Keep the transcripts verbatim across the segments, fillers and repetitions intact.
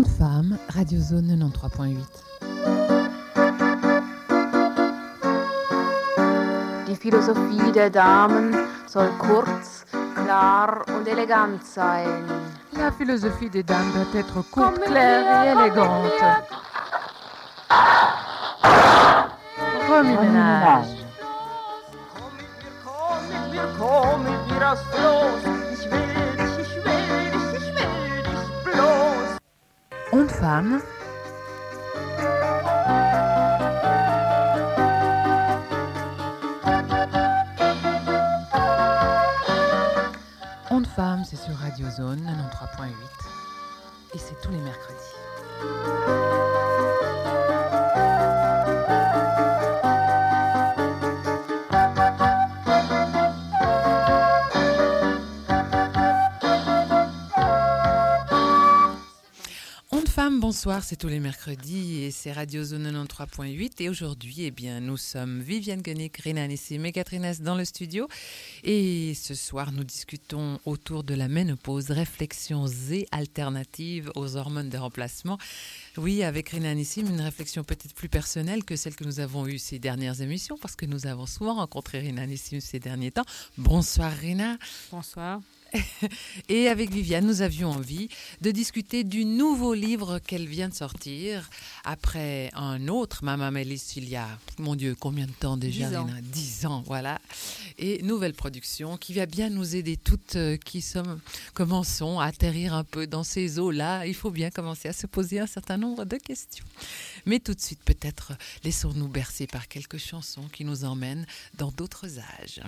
Ondes Femmes, Radio Zone quatre-vingt-treize point huit. Die Philosophie der Damen soll kurz, klar und elegant sein. La philosophie des dames doit être courte, claire et élégante. Remue-ménage. Komm mit mir, komm mit mir aufs Floß. Ich will dich, ich will dich, ich will dich bloß. Ondes Femmes. Ondes Femmes, c'est sur Radio Zone quatre-vingt-treize point huit et c'est tous les mercredis. Bonsoir, c'est tous les mercredis et c'est Radio Zone quatre-vingt-treize point huit et aujourd'hui, eh bien, nous sommes Viviane Guenic, Rina Nissim et Catherine S dans le studio et ce soir, nous discutons autour de la ménopause, réflexions et alternatives aux hormones de remplacement. Oui, avec Rina Nissim, une réflexion peut-être plus personnelle que celle que nous avons eue ces dernières émissions parce que nous avons souvent rencontré Rina Nissim ces derniers temps. Bonsoir Rina. Bonsoir. Et avec Viviane, nous avions envie de discuter du nouveau livre qu'elle vient de sortir après un autre, Mamma Mélis, il y a, mon Dieu, combien de temps déjà, Dix ans. Rina ? Dix ans, voilà. Et nouvelle production qui va bien nous aider toutes euh, qui sommes, commençons à atterrir un peu dans ces eaux-là. Il faut bien commencer à se poser un certain nombre de questions. Mais tout de suite, peut-être, laissons-nous bercer par quelques chansons qui nous emmènent dans d'autres âges.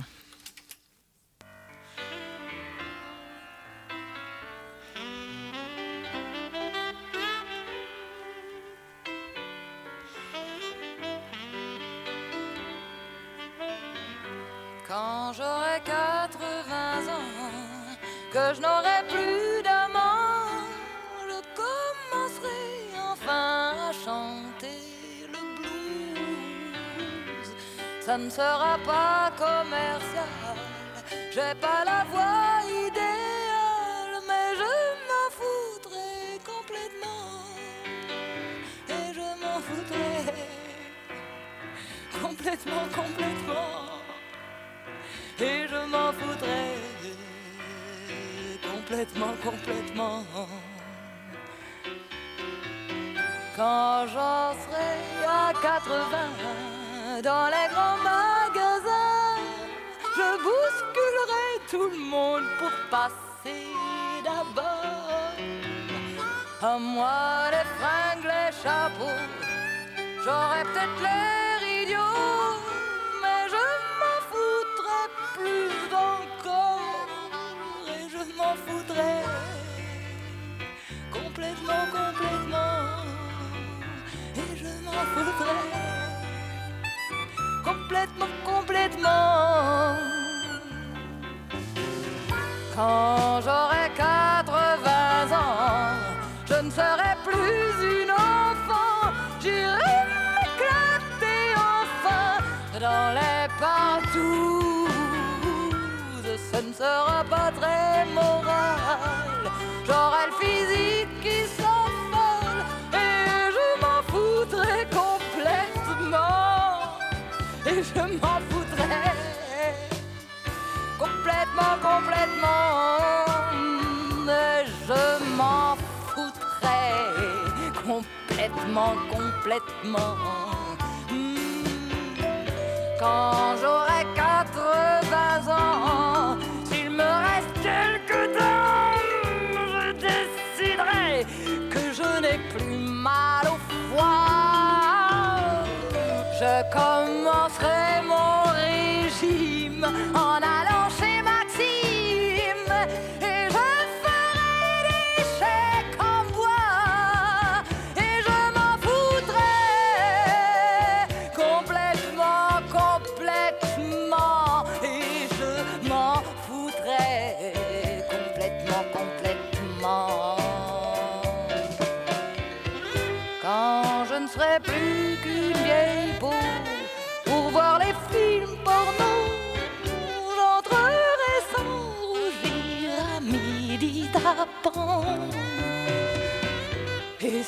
Quand j'aurai quatre-vingts ans, que je n'aurai plus d'amant, je commencerai enfin à chanter le blues. Ça ne sera pas commercial, j'ai pas la voix idéale, mais je m'en foutrai complètement. Et je m'en foutrai complètement, complètement. Et je m'en foutrais complètement, complètement. Quand j'en serai à quatre-vingts, dans les grands magasins, je bousculerai tout le monde pour passer d'abord. À moi les fringues, les chapeaux, j'aurais peut-être l'air idiot, mais je m'en foutrais plus encore, et je m'en foutrais complètement, complètement, et je m'en foutrais complètement, complètement. Quand j'aurai quatre-vingts ans, je ne serai plus une enfant, j'irai m'éclater enfin dans les partous. Ce ne sera pas très moral, j'aurai le physique qui s'envole et je m'en foutrai complètement. Et je m'en foutrai complètement, complètement. Et je m'en foutrai complètement, complètement. Quand j'aurai quatre-vingts ans, s'il me reste quelques temps, je déciderai que je n'ai plus mal au foie. Je commencerai mon régime en allant chez Maxime et je ferai des chèques en bois et je m'en foutrai complètement, complètement, et je m'en foutrai complètement, complètement. Quand je ne serai plus qu'une vieille peau pour voir les films porno, j'entrerai sans rougir à midi tapant. Et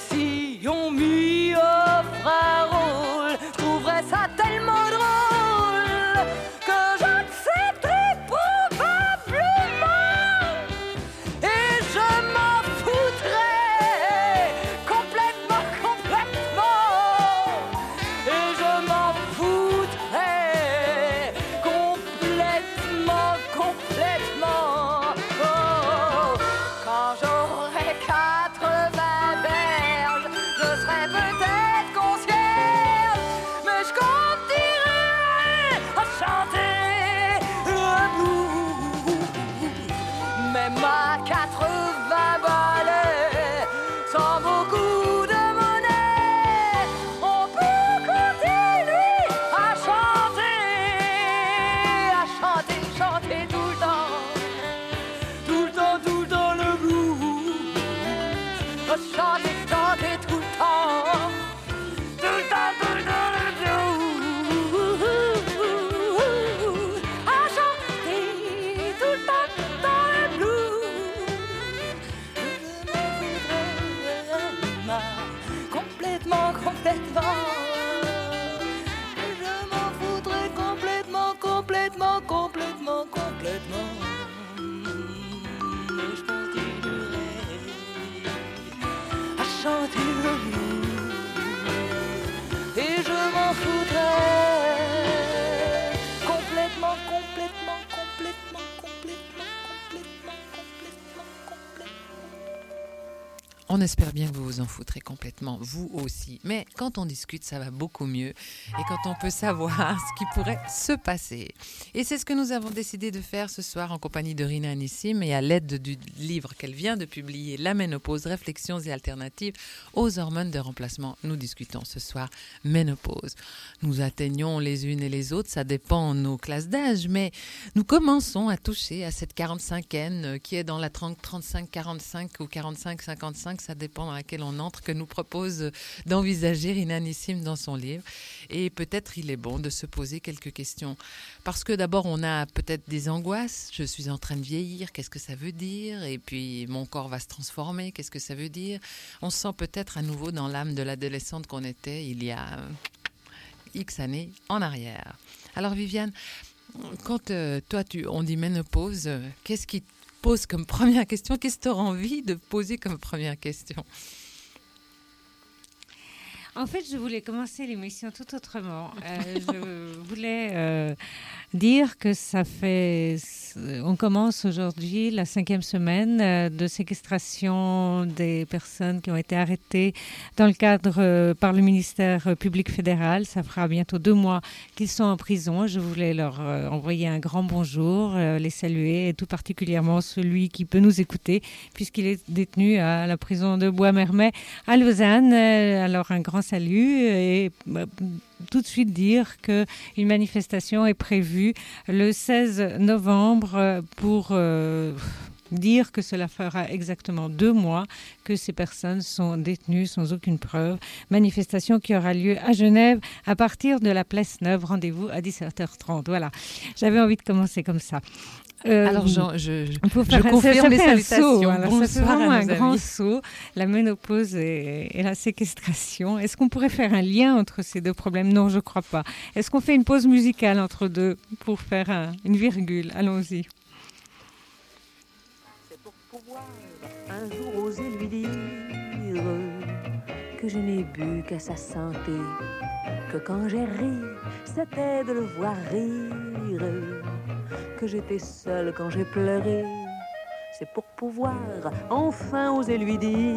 complètement, complètement, complètement. Je continuerai à chanter le blues et je m'en foutrai complètement, complètement, complètement, complètement, complètement, complètement, complètement. On espère bien que vous vous en foutrez complètement, vous aussi. Mais quand on discute, ça va beaucoup mieux. Et quand on peut savoir ce qui pourrait se passer. Et c'est ce que nous avons décidé de faire ce soir en compagnie de Rina Nissim et à l'aide du livre qu'elle vient de publier, La ménopause, réflexions et alternatives aux hormones de remplacement. Nous discutons ce soir ménopause. Nous atteignons les unes et les autres, ça dépend de nos classes d'âge, mais nous commençons à toucher à cette quarante-cinquaine qui est dans la trente, trente-cinq, quarante-cinq ou quarante-cinq, cinquante-cinq, ça dépend dans laquelle on entre, que nous propose d'envisager Rina Nissim dans son livre. Et peut-être il est bon de se poser quelques questions. Parce que d'abord, on a peut-être des angoisses. Je suis en train de vieillir, qu'est-ce que ça veut dire? Et puis, mon corps va se transformer, qu'est-ce que ça veut dire? On se sent peut-être à nouveau dans l'âme de l'adolescente qu'on était il y a X années en arrière. Alors, Viviane, quand euh, toi, tu, on dit ménopause, euh, qu'est-ce qui pose comme première question? Qu'est-ce que tu auras envie de poser comme première question? En fait, je voulais commencer l'émission tout autrement. Euh, je voulais euh, dire que ça fait... On commence aujourd'hui la cinquième semaine euh, de séquestration des personnes qui ont été arrêtées dans le cadre euh, par le ministère public fédéral. Ça fera bientôt deux mois qu'ils sont en prison. Je voulais leur euh, envoyer un grand bonjour, euh, les saluer, et tout particulièrement celui qui peut nous écouter, puisqu'il est détenu à la prison de Bois-Mermet à Lausanne. Euh, alors un grand salut et bah, tout de suite dire qu'une manifestation est prévue le seize novembre pour euh, dire que cela fera exactement deux mois que ces personnes sont détenues sans aucune preuve. Manifestation qui aura lieu à Genève à partir de la Place Neuve. Rendez-vous à dix-sept heures trente. Voilà, j'avais envie de commencer comme ça. Euh, Alors, je, je, je, je confirme les salutations. Saut, Alors, ça fait vraiment un grand saut, la ménopause et, et la séquestration. Est-ce qu'on pourrait faire un lien entre ces deux problèmes? Non, je ne crois pas. Est-ce qu'on fait une pause musicale entre deux pour faire un, une virgule? Allons-y. C'est pour pouvoir un jour oser lui dire que je n'ai bu qu'à sa santé, que quand j'ai ri, c'était de le voir rire, que j'étais seule quand j'ai pleuré. C'est pour pouvoir enfin oser lui dire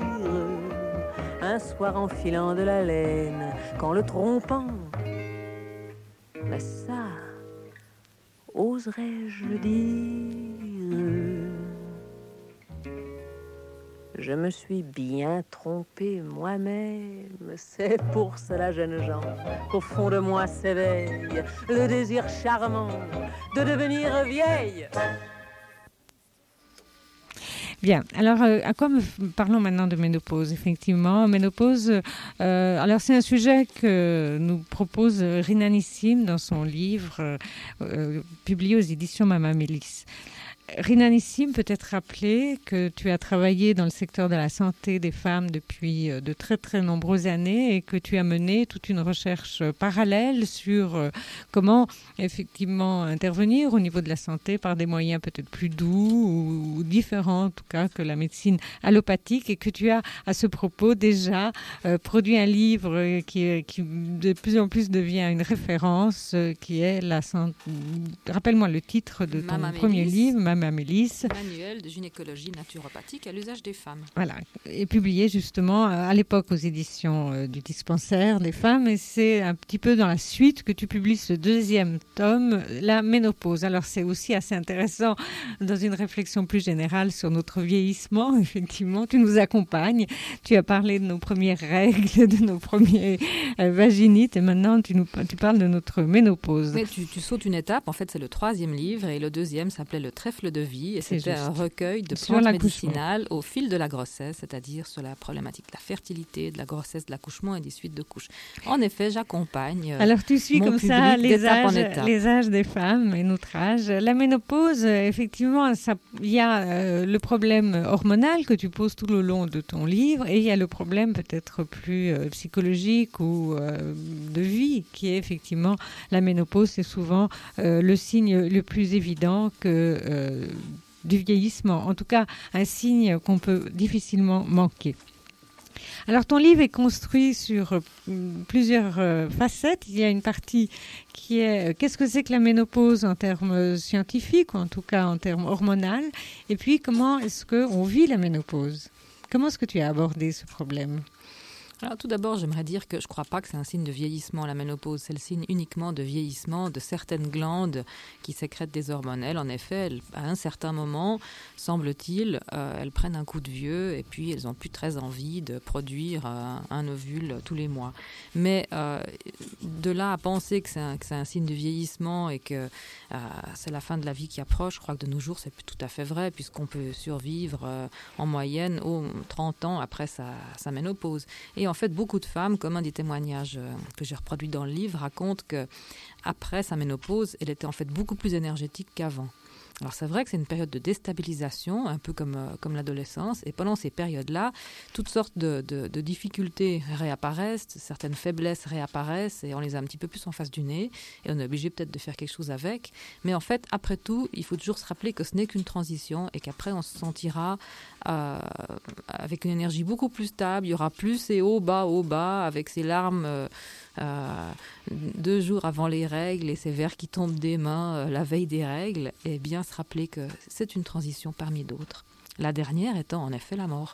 un soir en filant de la laine, qu'en le trompant, mais ça, oserais-je le dire? Je me suis bien trompée moi-même. C'est pour cela, jeunes gens, qu'au fond de moi s'éveille le désir charmant de devenir vieille. Bien, alors euh, à quoi me f- parlons maintenant de ménopause? Effectivement, ménopause, euh, alors c'est un sujet que nous propose Rina Nissim dans son livre euh, euh, publié aux éditions Mama Mélis. Rina Nissim, peut-être rappeler que tu as travaillé dans le secteur de la santé des femmes depuis de très très nombreuses années et que tu as mené toute une recherche parallèle sur comment effectivement intervenir au niveau de la santé par des moyens peut-être plus doux ou différents en tout cas que la médecine allopathique, et que tu as à ce propos déjà euh, produit un livre qui, qui de plus en plus devient une référence euh, qui est la santé. Rappelle-moi le titre de ton Mama premier Mélis. livre, Mama Mélis. Manuel de gynécologie naturopathique à l'usage des femmes. Voilà, et publié justement à l'époque aux éditions euh, du Dispensaire des femmes, et c'est un petit peu dans la suite que tu publies ce deuxième tome, La ménopause. Alors c'est aussi assez intéressant dans une réflexion plus générale sur notre vieillissement. Effectivement, tu nous accompagnes, tu as parlé de nos premières règles, de nos premiers euh, vaginites, et maintenant tu, nous, tu parles de notre ménopause. Mais tu, tu sautes une étape, en fait c'est le troisième livre, et le deuxième s'appelait Le trèfle cycle de vie et C'est c'était juste. un recueil de Sur plantes l'accouchement. médicinales au fil de la grossesse, c'est-à-dire sur la problématique de la fertilité, de la grossesse, de l'accouchement et des suites de couches. En effet, j'accompagne. euh, Alors, tu suis mon comme ça public les d'étape en âges, étape. les âges des femmes et notre âge. La ménopause, euh, effectivement, ça- il y a euh, le problème hormonal que tu poses tout le long de ton livre et il y a le problème peut-être plus euh, psychologique ou euh, de vie qui est effectivement la ménopause. C'est souvent euh, le signe le plus évident que euh, du vieillissement. En tout cas, un signe qu'on peut difficilement manquer. Alors, ton livre est construit sur euh, plusieurs euh, facettes. Il y a une partie qui est euh, qu'est-ce que c'est que la ménopause en termes scientifiques, ou en tout cas en termes hormonaux, et puis comment est-ce qu'on vit la ménopause. Comment est-ce que tu as abordé ce problème ? Alors, tout d'abord, j'aimerais dire que je ne crois pas que c'est un signe de vieillissement, la ménopause. C'est le signe uniquement de vieillissement de certaines glandes qui sécrètent des hormones. Elles, en effet, elles, à un certain moment, semble-t-il, euh, elles prennent un coup de vieux et puis elles n'ont plus très envie de produire euh, un ovule tous les mois. Mais euh, de là à penser que c'est un, que c'est un signe de vieillissement et que euh, c'est la fin de la vie qui approche, je crois que de nos jours, c'est plus tout à fait vrai puisqu'on peut survivre euh, en moyenne aux trente ans après sa, sa ménopause. Et en fait, beaucoup de femmes, comme un des témoignages euh, que j'ai reproduit dans le livre, racontent qu'après sa ménopause, elle était en fait beaucoup plus énergétique qu'avant. Alors c'est vrai que c'est une période de déstabilisation, un peu comme, euh, comme l'adolescence, et pendant ces périodes-là, toutes sortes de, de, de difficultés réapparaissent, certaines faiblesses réapparaissent, et on les a un petit peu plus en face du nez, et on est obligé peut-être de faire quelque chose avec. Mais en fait, après tout, il faut toujours se rappeler que ce n'est qu'une transition, et qu'après on se sentira euh, avec une énergie beaucoup plus stable, il y aura plus ces hauts, bas, hauts, bas, avec ces larmes euh, euh, deux jours avant les règles, et ces verres qui tombent des mains euh, la veille des règles, et bien se rappeler que c'est une transition parmi d'autres. La dernière étant en effet la mort.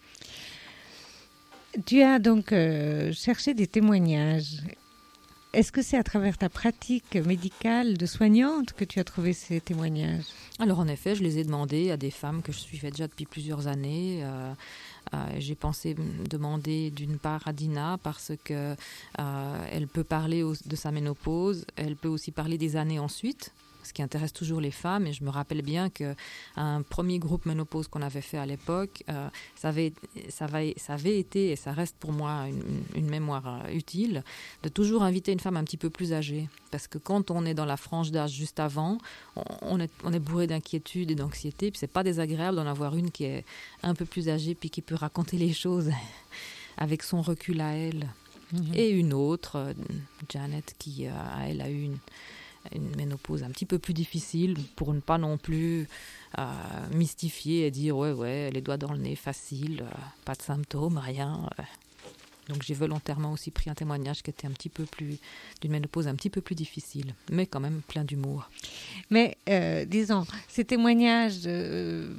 Tu as donc euh, cherché des témoignages. Est-ce que c'est à travers ta pratique médicale de soignante que tu as trouvé ces témoignages ? Alors en effet, je les ai demandés à des femmes que je suivais déjà depuis plusieurs années. Euh, euh, j'ai pensé demander d'une part à Dina parce que euh, elle peut parler au, de sa ménopause, elle peut aussi parler des années ensuite, ce qui intéresse toujours les femmes. Et je me rappelle bien qu'un premier groupe ménopause qu'on avait fait à l'époque, euh, ça, avait, ça, avait, ça avait été, et ça reste pour moi une, une mémoire utile, de toujours inviter une femme un petit peu plus âgée. Parce que quand on est dans la frange d'âge juste avant, on, on, est, on est bourré d'inquiétude et d'anxiété. Puis c'est pas désagréable d'en avoir une qui est un peu plus âgée puis qui peut raconter les choses avec son recul à elle. Mm-hmm. Et une autre, Janet, qui euh, elle a eu une une ménopause un petit peu plus difficile pour ne pas non plus euh, mystifier et dire ouais ouais les doigts dans le nez facile, euh, pas de symptômes, rien. Euh. Donc j'ai volontairement aussi pris un témoignage qui était un petit peu plus d'une ménopause un petit peu plus difficile, mais quand même plein d'humour. Mais euh, disons ces témoignages. Euh...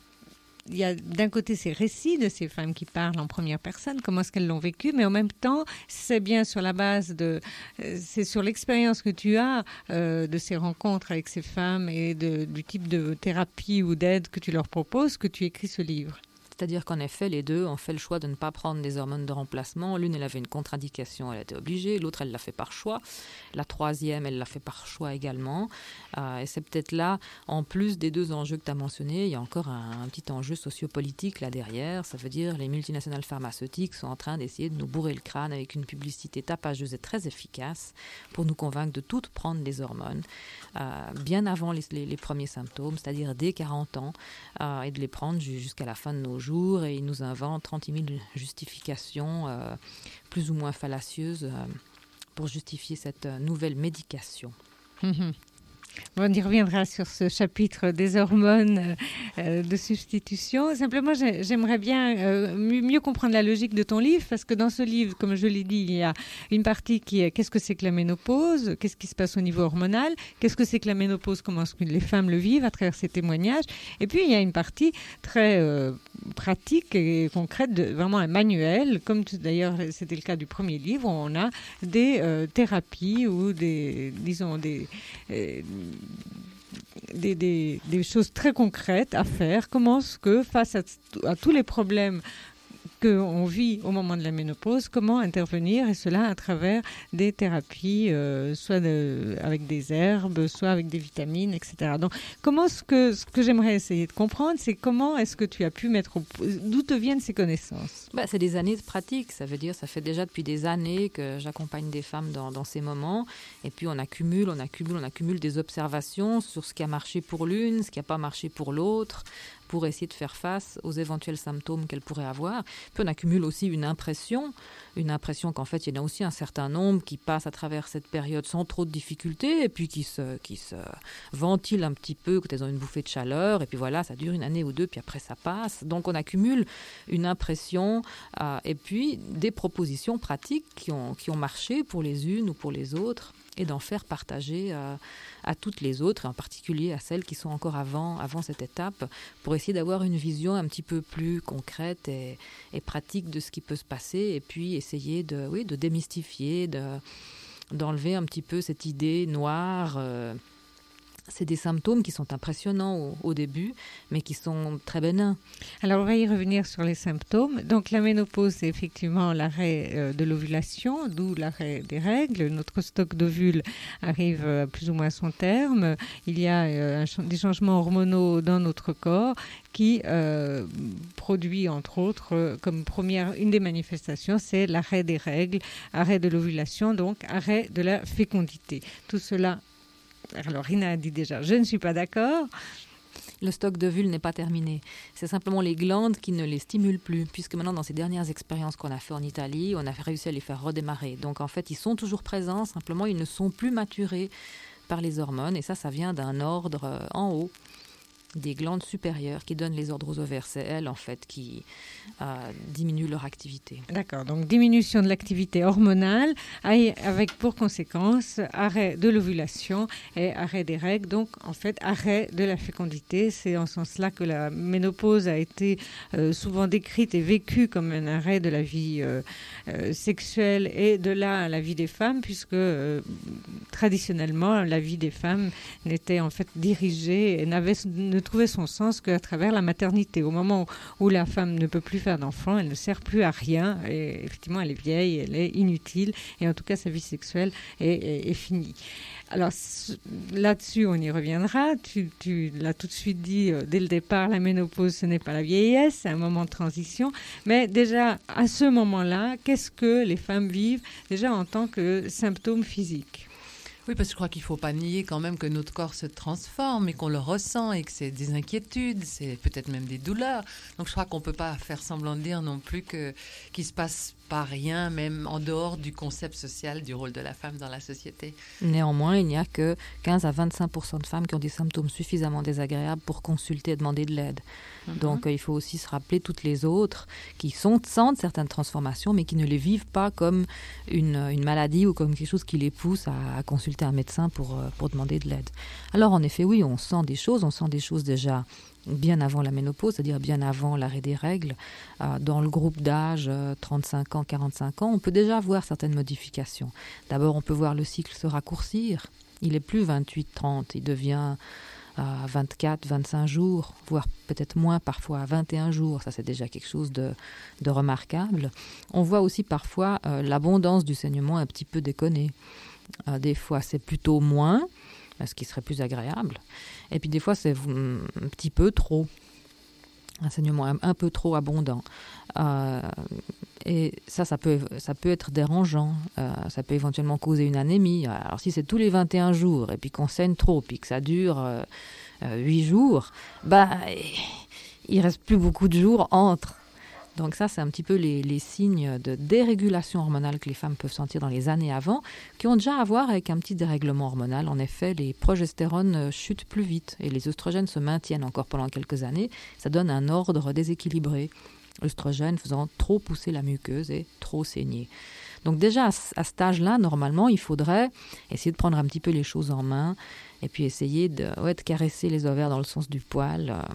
Il y a d'un côté ces récits de ces femmes qui parlent en première personne, comment est-ce qu'elles l'ont vécu, mais en même temps, c'est bien sur la base de... C'est sur l'expérience que tu as euh, de ces rencontres avec ces femmes et de, du type de thérapie ou d'aide que tu leur proposes que tu écris ce livre. C'est-à-dire qu'en effet, les deux ont fait le choix de ne pas prendre des hormones de remplacement. L'une, elle avait une contre-indication, elle était obligée. L'autre, elle l'a fait par choix. La troisième, elle l'a fait par choix également. Euh, et c'est peut-être là, en plus des deux enjeux que tu as mentionnés, il y a encore un, un petit enjeu sociopolitique là derrière. Ça veut dire les multinationales pharmaceutiques sont en train d'essayer de nous bourrer le crâne avec une publicité tapageuse et très efficace pour nous convaincre de toutes prendre des hormones euh, bien avant les, les, les premiers symptômes, c'est-à-dire dès quarante ans, euh, et de les prendre jusqu'à la fin de nos jours. Et ils nous inventent trente mille justifications euh, plus ou moins fallacieuses euh, pour justifier cette euh, nouvelle médication. Mmh. On y reviendra sur ce chapitre des hormones euh, de substitution. Simplement, j'aimerais bien euh, mieux comprendre la logique de ton livre, parce que dans ce livre, comme je l'ai dit, il y a une partie qui est qu'est-ce que c'est que la ménopause, qu'est-ce qui se passe au niveau hormonal, qu'est-ce que c'est que la ménopause, comment est-ce que les femmes le vivent à travers ces témoignages. Et puis, il y a une partie très euh, pratique et concrète, de, vraiment un manuel, comme d'ailleurs c'était le cas du premier livre, où on a des euh, thérapies ou des, disons, des... Euh, Des, des, des choses très concrètes à faire. Comment est-ce que face à, à tous les problèmes qu'on vit au moment de la ménopause, comment intervenir, et cela à travers des thérapies, euh, soit de, avec des herbes, soit avec des vitamines, et cetera. Donc, comment ce que, ce que j'aimerais essayer de comprendre, c'est comment est-ce que tu as pu mettre au... D'où te viennent ces connaissances? Bah, c'est des années de pratique, ça veut dire, ça fait déjà depuis des années que j'accompagne des femmes dans, dans ces moments, et puis on accumule, on accumule, on accumule des observations sur ce qui a marché pour l'une, ce qui n'a pas marché pour l'autre, pour essayer de faire face aux éventuels symptômes qu'elle pourrait avoir. Puis on accumule aussi une impression, une impression qu'en fait, il y en a aussi un certain nombre qui passent à travers cette période sans trop de difficultés, et puis qui se, qui se ventilent un petit peu quand elles ont une bouffée de chaleur, et puis voilà, ça dure une année ou deux, puis après ça passe. Donc on accumule une impression, euh, et puis des propositions pratiques qui ont, qui ont marché pour les unes ou pour les autres, et d'en faire partager euh, à toutes les autres, et en particulier à celles qui sont encore avant, avant cette étape, pour essayer d'avoir une vision un petit peu plus concrète et, et pratique de ce qui peut se passer, et puis essayer de, oui, de démystifier, de, d'enlever un petit peu cette idée noire. Euh, c'est des symptômes qui sont impressionnants au, au début, mais qui sont très bénins. Alors, on va y revenir sur les symptômes. Donc, la ménopause, c'est effectivement l'arrêt euh, de l'ovulation, d'où l'arrêt des règles. Notre stock d'ovules arrive euh, plus ou moins à son terme. Il y a euh, un, des changements hormonaux dans notre corps qui euh, produit, entre autres, euh, comme première, une des manifestations, c'est l'arrêt des règles, arrêt de l'ovulation, donc arrêt de la fécondité. Tout cela... Alors, Rina a dit déjà, je ne suis pas d'accord. Le stock d'ovules n'est pas terminé. C'est simplement les glandes qui ne les stimulent plus, puisque maintenant, dans ces dernières expériences qu'on a fait en Italie, on a réussi à les faire redémarrer. Donc, en fait, ils sont toujours présents, simplement, ils ne sont plus maturés par les hormones. Et ça, ça vient d'un ordre euh, en haut, des glandes supérieures qui donnent les ordres aux ovaires. C'est elles, en fait, qui euh, diminuent leur activité. D'accord, donc diminution de l'activité hormonale avec pour conséquence arrêt de l'ovulation et arrêt des règles, donc en fait arrêt de la fécondité. C'est en ce sens-là que la ménopause a été euh, souvent décrite et vécue comme un arrêt de la vie euh, euh, sexuelle et de là la vie des femmes, puisque euh, traditionnellement la vie des femmes n'était en fait dirigée et n'avait ne trouvait son sens qu'à travers la maternité. Au moment où, où la femme ne peut plus faire d'enfants, elle ne sert plus à rien. Et effectivement, elle est vieille, elle est inutile. Et en tout cas, sa vie sexuelle est, est, est finie. Alors là-dessus, on y reviendra. Tu, tu l'as tout de suite dit euh, dès le départ, la ménopause, ce n'est pas la vieillesse, c'est un moment de transition. Mais déjà, à ce moment-là, qu'est-ce que les femmes vivent déjà en tant que symptômes physiques ? Oui, parce que je crois qu'il ne faut pas nier quand même que notre corps se transforme et qu'on le ressent et que c'est des inquiétudes, c'est peut-être même des douleurs. Donc je crois qu'on ne peut pas faire semblant de dire non plus que, qu'il ne se passe pas rien, même en dehors du concept social du rôle de la femme dans la société. Néanmoins, il n'y a que quinze à vingt-cinq pour cent de femmes qui ont des symptômes suffisamment désagréables pour consulter et demander de l'aide. Mm-hmm. Donc euh, il faut aussi se rappeler toutes les autres qui sont, sentent certaines transformations, mais qui ne les vivent pas comme une, une maladie ou comme quelque chose qui les pousse à, à consulter un médecin pour, pour demander de l'aide. Alors en effet, oui, on sent des choses, on sent des choses déjà bien avant la ménopause, c'est-à-dire bien avant l'arrêt des règles. Euh, dans le groupe d'âge euh, trente-cinq ans, quarante-cinq ans, on peut déjà voir certaines modifications. D'abord, on peut voir le cycle se raccourcir. Il n'est plus vingt-huit trente, il devient euh, vingt-quatre vingt-cinq jours, voire peut-être moins parfois, vingt et un jours. Ça, c'est déjà quelque chose de, de remarquable. On voit aussi parfois euh, l'abondance du saignement un petit peu déconnée. Euh, des fois, c'est plutôt moins, ce qui serait plus agréable. Et puis des fois, c'est un petit peu trop, un saignement un, un peu trop abondant. Euh, et ça, ça peut, ça peut être dérangeant. Euh, ça peut éventuellement causer une anémie. Alors si c'est tous les vingt et un jours et puis qu'on saigne trop, puis que ça dure euh, euh, huit jours, bah, il reste plus beaucoup de jours entre. Donc ça, c'est un petit peu les, les signes de dérégulation hormonale que les femmes peuvent sentir dans les années avant, qui ont déjà à voir avec un petit dérèglement hormonal. En effet, les progestérones chutent plus vite et les œstrogènes se maintiennent encore pendant quelques années. Ça donne un ordre déséquilibré, l'œstrogène faisant trop pousser la muqueuse et trop saigner. Donc déjà, à, à cet âge-là, normalement, il faudrait essayer de prendre un petit peu les choses en main et puis essayer de, ouais, de caresser les ovaires dans le sens du poil, euh,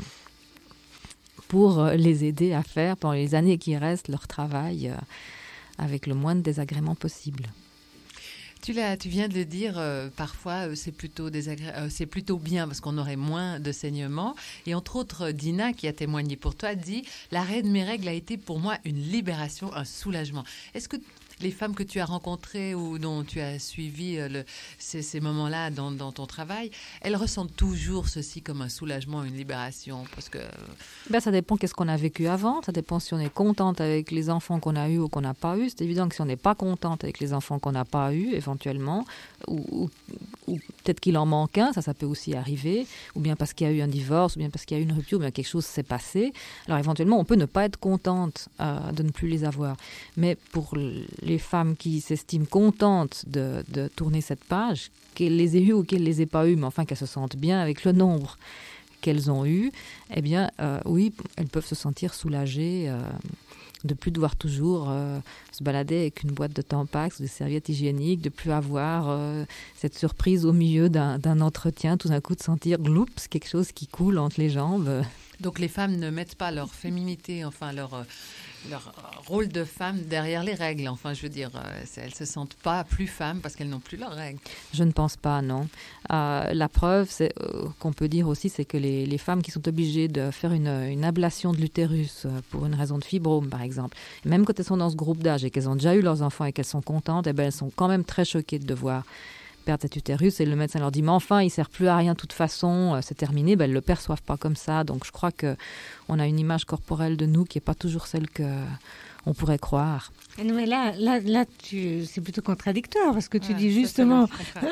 pour les aider à faire, pendant les années qui restent, leur travail euh, avec le moins de désagréments possible. Tu, l'as, tu viens de le dire, euh, parfois euh, c'est, plutôt désagré... euh, c'est plutôt bien parce qu'on aurait moins de saignements. Et entre autres, Dina, qui a témoigné pour toi, dit « L'arrêt de mes règles a été pour moi une libération, un soulagement ». Est-ce que les femmes que tu as rencontrées ou dont tu as suivi euh, le, ces, ces moments-là dans, dans ton travail, elles ressentent toujours ceci comme un soulagement, une libération parce que... Ben, ça dépend qu'est-ce qu'on a vécu avant, ça dépend si on est contente avec les enfants qu'on a eus ou qu'on n'a pas eus. C'est évident que si on n'est pas contente avec les enfants qu'on n'a pas eus, éventuellement, ou, ou, ou peut-être qu'il en manque un, ça, ça peut aussi arriver, ou bien parce qu'il y a eu un divorce, ou bien parce qu'il y a eu une rupture, ou bien quelque chose s'est passé. Alors éventuellement, on peut ne pas être contente euh, de ne plus les avoir. Mais pour les femmes qui s'estiment contentes de, de tourner cette page, qu'elles les aient eues ou qu'elles ne les aient pas eues, mais enfin qu'elles se sentent bien avec le nombre qu'elles ont eu, eh bien, euh, oui, elles peuvent se sentir soulagées euh, de plus devoir toujours euh, se balader avec une boîte de Tampax ou de serviettes hygiéniques, de plus avoir euh, cette surprise au milieu d'un, d'un entretien, tout d'un coup de sentir gloups, quelque chose qui coule entre les jambes. Donc les femmes ne mettent pas leur féminité, enfin leur... Euh... leur rôle de femme derrière les règles. Enfin, je veux dire, euh, elles ne se sentent pas plus femmes parce qu'elles n'ont plus leurs règles. Je ne pense pas, non. Euh, la preuve c'est, euh, qu'on peut dire aussi, c'est que les, les femmes qui sont obligées de faire une, une ablation de l'utérus euh, pour une raison de fibrome, par exemple, même quand elles sont dans ce groupe d'âge et qu'elles ont déjà eu leurs enfants et qu'elles sont contentes, eh ben, elles sont quand même très choquées de devoir perdre cet utérus et le médecin leur dit mais enfin il ne sert plus à rien de toute façon, euh, c'est terminé, ben, elles ne le perçoivent pas comme ça. Donc je crois qu'on a une image corporelle de nous qui n'est pas toujours celle qu'on pourrait croire. Mais là, là, là tu, c'est plutôt contradictoire parce que tu ouais, dis justement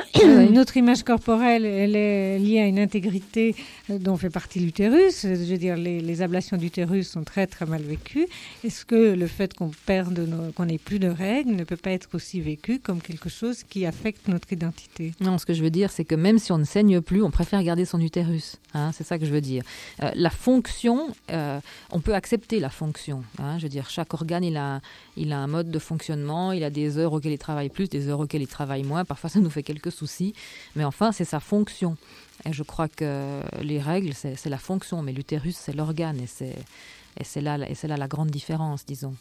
notre image corporelle elle est liée à une intégrité dont fait partie l'utérus. Je veux dire, les, les ablations d'utérus sont très très mal vécues. Est-ce que le fait qu'on perde, nos, qu'on n'ait plus de règles ne peut pas être aussi vécu comme quelque chose qui affecte notre identité? Non, ce que je veux dire, c'est que même si on ne saigne plus, on préfère garder son utérus. Hein, c'est ça que je veux dire. Euh, la fonction, euh, on peut accepter la fonction. Hein, je veux dire, chaque organe, il a, il a un mode de fonctionnement, il a des heures auxquelles il travaille plus, des heures auxquelles il travaille moins. Parfois, ça nous fait quelques soucis. Mais enfin, c'est sa fonction. Et je crois que les règles, c'est, c'est la fonction. Mais l'utérus, c'est l'organe. Et c'est, et c'est, là, et c'est là la grande différence, disons.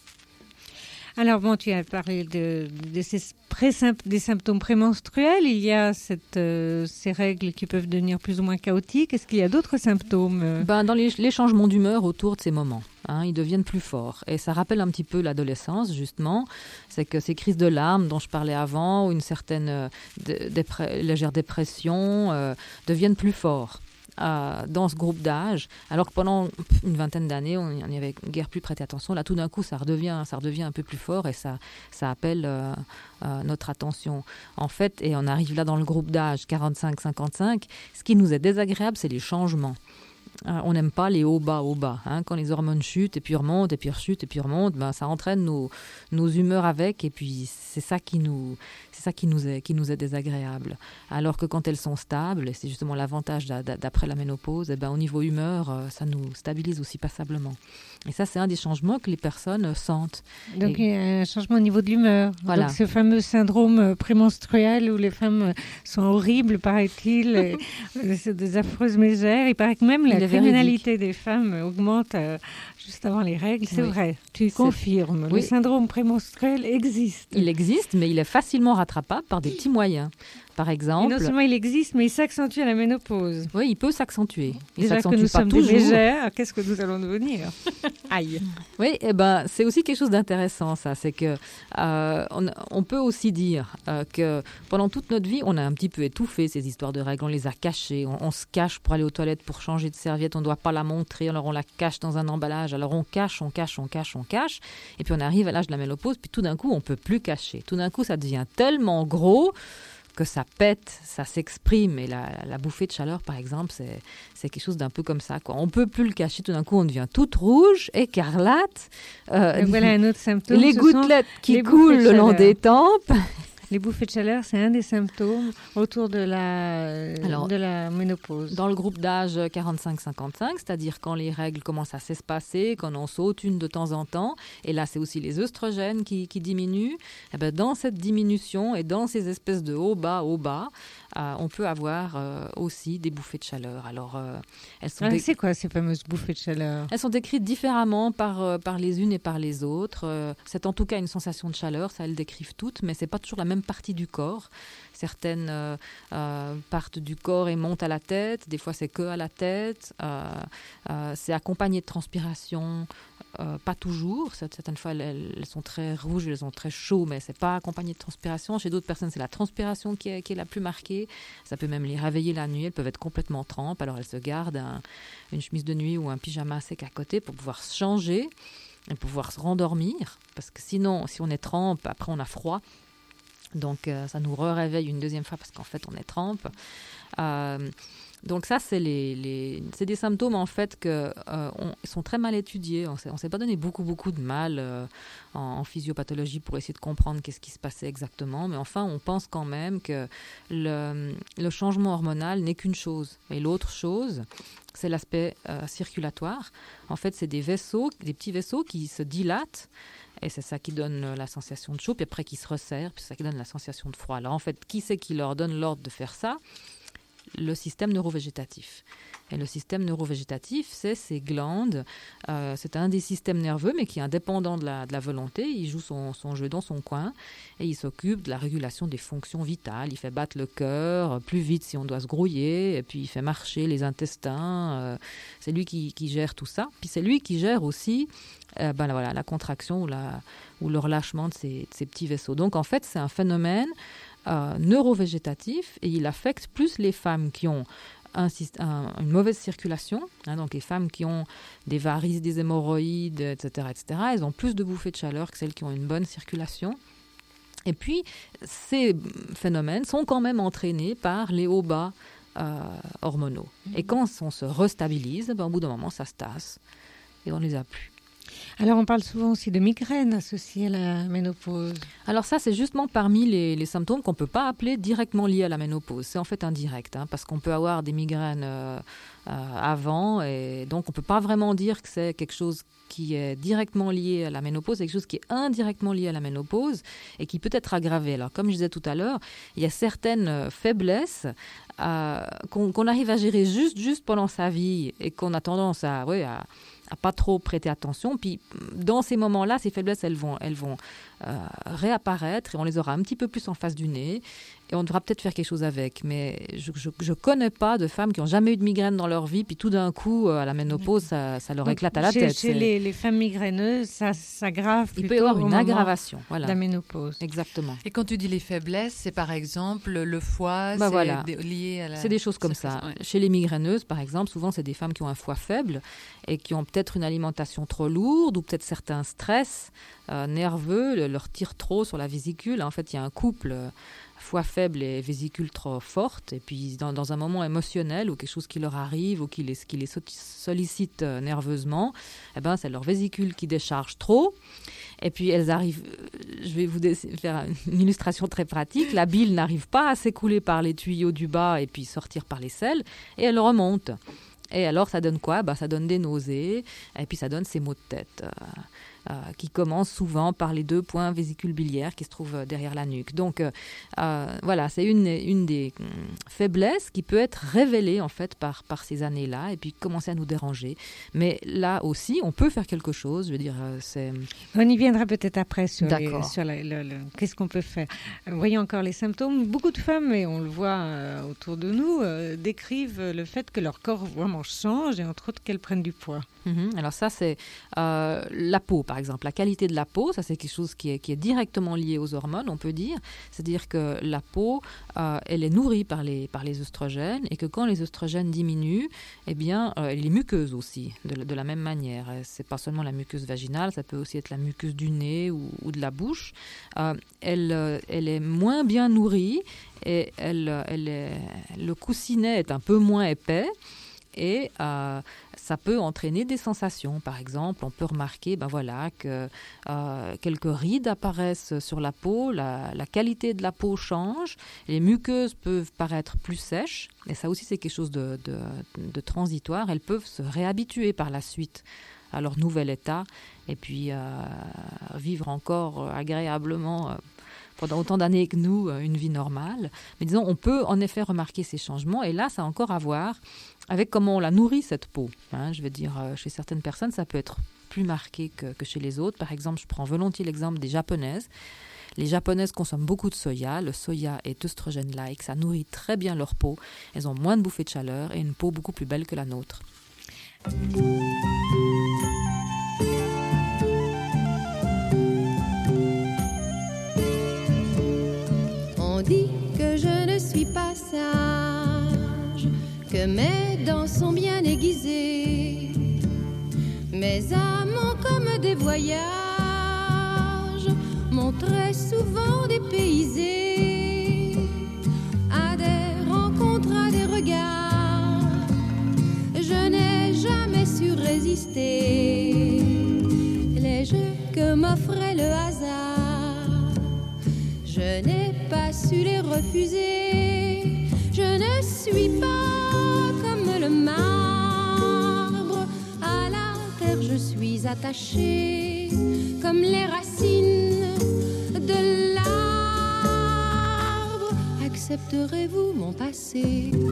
Alors bon, tu as parlé de, de ces pré- des symptômes prémenstruels. Il y a cette, euh, ces règles qui peuvent devenir plus ou moins chaotiques. Est-ce qu'il y a d'autres symptômes? Ben, dans les, les changements d'humeur autour de ces moments, hein, ils deviennent plus forts. Et ça rappelle un petit peu l'adolescence, justement. C'est que ces crises de larmes dont je parlais avant, ou une certaine euh, dé- dépré- légère dépression, euh, deviennent plus forts. Euh, dans ce groupe d'âge, alors que pendant une vingtaine d'années, on n'y avait guère plus prêté attention. Là, tout d'un coup, ça redevient, ça redevient un peu plus fort et ça, ça appelle euh, euh, notre attention. En fait, et on arrive là dans le groupe d'âge quarante-cinq cinquante-cinq, ce qui nous est désagréable, c'est les changements. Euh, on n'aime pas les hauts-bas, hauts-bas. Hein. Quand les hormones chutent, et puis remontent, et puis rechutent, et puis remontent, ben, ça entraîne nos, nos humeurs avec, et puis c'est ça qui nous, c'est ça qui nous est, qui nous est désagréable. Alors que quand elles sont stables, et c'est justement l'avantage d'après la ménopause, et ben, au niveau humeur, ça nous stabilise aussi passablement. Et ça, c'est un des changements que les personnes sentent. Donc, et... il y a un changement au niveau de l'humeur. Voilà. Donc, ce fameux syndrome prémenstruel où les femmes sont horribles, paraît-il, c'est des affreuses mégères. Il paraît que même la criminalité des femmes augmente euh, juste avant les règles. C'est oui. vrai, tu c'est... confirmes. Oui. Le syndrome prémenstruel existe. Il existe, mais il est facilement rattrapable par des petits moyens. Par exemple, et non seulement il existe, mais il s'accentue à la ménopause. Oui, il peut s'accentuer. Il Déjà s'accentue que nous pas sommes toujours. des mégères, qu'est-ce que nous allons devenir? Aïe. Oui, eh ben, c'est aussi quelque chose d'intéressant, ça. C'est que euh, on, on peut aussi dire euh, que pendant toute notre vie, on a un petit peu étouffé ces histoires de règles. On les a cachées. On, on se cache pour aller aux toilettes, pour changer de serviette. On ne doit pas la montrer. Alors on la cache dans un emballage. Alors on cache, on cache, on cache, on cache. Et puis on arrive à l'âge de la ménopause. Puis tout d'un coup, on ne peut plus cacher. Tout d'un coup, ça devient tellement gros que ça pète, ça s'exprime. Et la, la bouffée de chaleur, par exemple, c'est, c'est quelque chose d'un peu comme ça, quoi. On ne peut plus le cacher. Tout d'un coup, on devient toute rouge, écarlate. Euh, voilà un autre symptôme. Les gouttelettes qui coulent le long des tempes. Les bouffées de chaleur, c'est un des symptômes autour de la, Alors, de la ménopause. Dans le groupe d'âge quarante-cinq cinquante-cinq, c'est-à-dire quand les règles commencent à s'espacer, quand on saute une de temps en temps, et là c'est aussi les œstrogènes qui, qui diminuent, et bien dans cette diminution et dans ces espèces de haut-bas, haut-bas, euh, on peut avoir euh, aussi des bouffées de chaleur. Alors, euh, elles sont Ah, dé- c'est quoi ces fameuses bouffées de chaleur? elles sont décrites différemment par, euh, par les unes et par les autres. Euh, c'est en tout cas une sensation de chaleur, ça elles décrivent toutes, mais c'est pas toujours la même partie du corps. Certaines euh, euh, partent du corps et montent à la tête, des fois c'est que à la tête. Euh, euh, c'est accompagné de transpiration, euh, pas toujours. Certaines fois elles, elles sont très rouges, elles sont très chaudes, mais c'est pas accompagné de transpiration. Chez d'autres personnes, c'est la transpiration qui est, qui est la plus marquée. Ça peut même les réveiller la nuit, elles peuvent être complètement trempes, alors elles se gardent un, une chemise de nuit ou un pyjama sec à côté pour pouvoir se changer et pouvoir se rendormir, parce que sinon, si on est trempe, après on a froid. Donc, euh, ça nous réveille une deuxième fois parce qu'en fait, on est trempe. Euh, donc, ça, c'est, les, les, c'est des symptômes, en fait, qui euh, sont très mal étudiés. On ne s'est pas donné beaucoup, beaucoup de mal euh, en, en physiopathologie pour essayer de comprendre qu'est-ce qui se passait exactement. Mais enfin, on pense quand même que le, le changement hormonal n'est qu'une chose. Et l'autre chose, c'est l'aspect euh, circulatoire. En fait, c'est des vaisseaux, des petits vaisseaux qui se dilatent. Et c'est ça qui donne la sensation de chaud, puis après qui se resserre, puis c'est ça qui donne la sensation de froid. Alors en fait, qui c'est qui leur donne l'ordre de faire ça? Le système neurovégétatif. Et le système neurovégétatif, c'est ces glandes. Euh, c'est un des systèmes nerveux, mais qui est indépendant de la, de la volonté. Il joue son, son jeu dans son coin et il s'occupe de la régulation des fonctions vitales. Il fait battre le cœur plus vite si on doit se grouiller, et puis il fait marcher les intestins. Euh, c'est lui qui, qui gère tout ça. Puis c'est lui qui gère aussi euh, ben, voilà, la contraction ou, la, ou le relâchement de ces, de ces petits vaisseaux. Donc en fait, c'est un phénomène euh, neurovégétatif et il affecte plus les femmes qui ont Un, un, une mauvaise circulation, hein, donc les femmes qui ont des varices, des hémorroïdes, et cetera, et cetera, elles ont plus de bouffées de chaleur que celles qui ont une bonne circulation. Et puis, ces phénomènes sont quand même entraînés par les hauts-bas euh, hormonaux. Mmh. Et quand on se restabilise, ben, au bout d'un moment, ça se tasse et on ne les a plus. Alors, on parle souvent aussi de migraines associées à la ménopause. Alors ça, c'est justement parmi les, les symptômes qu'on ne peut pas appeler directement liés à la ménopause. C'est en fait indirect, hein, parce qu'on peut avoir des migraines euh, euh, avant, et donc on ne peut pas vraiment dire que c'est quelque chose qui est directement lié à la ménopause, c'est quelque chose qui est indirectement lié à la ménopause et qui peut être aggravé. Alors, comme je disais tout à l'heure, il y a certaines faiblesses euh, qu'on, qu'on arrive à gérer juste, juste pendant sa vie et qu'on a tendance à... Ouais, à à pas trop prêter attention. Puis, dans ces moments-là, ces faiblesses, elles vont, elles vont euh, réapparaître et on les aura un petit peu plus en face du nez et on devra peut-être faire quelque chose avec. Mais je ne connais pas de femmes qui n'ont jamais eu de migraine dans leur vie, puis tout d'un coup, à la ménopause, ça, ça leur Donc, éclate à la chez, tête. Chez les, les femmes migraineuses, ça s'aggrave Il plutôt peut y avoir au une moment aggravation. Voilà. de la ménopause. Exactement. Et quand tu dis les faiblesses, c'est par exemple le foie, bah c'est voilà. des, lié à la... C'est des choses comme ça. Ouais. Chez les migraineuses, par exemple, souvent, c'est des femmes qui ont un foie faible et qui ont peut-être une alimentation trop lourde ou peut-être certains stress euh, nerveux le, leur tirent trop sur la vésicule. En fait, il y a un couple... Euh, foie faible et vésicule trop forte, et puis dans, dans un moment émotionnel ou quelque chose qui leur arrive ou qui les, qui les sollicite euh, nerveusement, eh ben, c'est leur vésicule qui décharge trop, et puis elles arrivent, euh, je vais vous dé- faire une illustration très pratique, la bile n'arrive pas à s'écouler par les tuyaux du bas et puis sortir par les selles, et elle remonte. Et alors, ça donne quoi ? Ben, ça donne des nausées, et puis ça donne ces maux de tête. Euh, Euh, qui commence souvent par les deux points vésicules biliaires qui se trouvent derrière la nuque. Donc euh, euh, voilà, c'est une, une des hum, faiblesses qui peut être révélée en fait par, par ces années-là et puis commencer à nous déranger. Mais là aussi, on peut faire quelque chose. Je veux dire, euh, c'est... On y viendra peut-être après sur, D'accord. les, sur la, le, le, qu'est-ce qu'on peut faire. Euh, voyons encore les symptômes. Beaucoup de femmes, et on le voit euh, autour de nous, euh, décrivent le fait que leur corps vraiment change et entre autres qu'elles prennent du poids. Mmh. Alors ça, c'est euh, la peau, par exemple. La qualité de la peau, ça c'est quelque chose qui est, qui est directement lié aux hormones, on peut dire. C'est-à-dire que la peau, euh, elle est nourrie par les, par les œstrogènes et que quand les œstrogènes diminuent, eh bien, euh, elle est muqueuse aussi, de, de la même manière. C'est pas seulement la muqueuse vaginale, ça peut aussi être la muqueuse du nez ou, ou de la bouche. Euh, elle, elle est moins bien nourrie et elle, elle est, le coussinet est un peu moins épais. Et euh, ça peut entraîner des sensations. Par exemple, on peut remarquer ben voilà, que euh, quelques rides apparaissent sur la peau, la, la qualité de la peau change, les muqueuses peuvent paraître plus sèches, et ça aussi c'est quelque chose de, de, de transitoire. Elles peuvent se réhabituer par la suite à leur nouvel état, et puis euh, vivre encore agréablement euh, pendant autant d'années que nous une vie normale. Mais disons, on peut en effet remarquer ces changements. Et là, ça a encore à voir avec comment on la nourrit, cette peau. Hein, je veux dire, chez certaines personnes, ça peut être plus marqué que, que chez les autres. Par exemple, je prends volontiers l'exemple des Japonaises. Les Japonaises consomment beaucoup de soya. Le soya est œstrogène-like. Ça nourrit très bien leur peau. Elles ont moins de bouffées de chaleur et une peau beaucoup plus belle que la nôtre. On dit que je ne suis pas sage, que mes dents sont bien aiguisées. Mes amants comme des voyages m'ont très souvent dépaysé. À des rencontres, à des regards, je n'ai jamais su résister. Les jeux que m'offrait le hasard, je n'ai pas su les refuser. Je ne suis pas comme le marbre, à la terre je suis attachée, comme les racines de l'arbre. Accepterez-vous mon passé?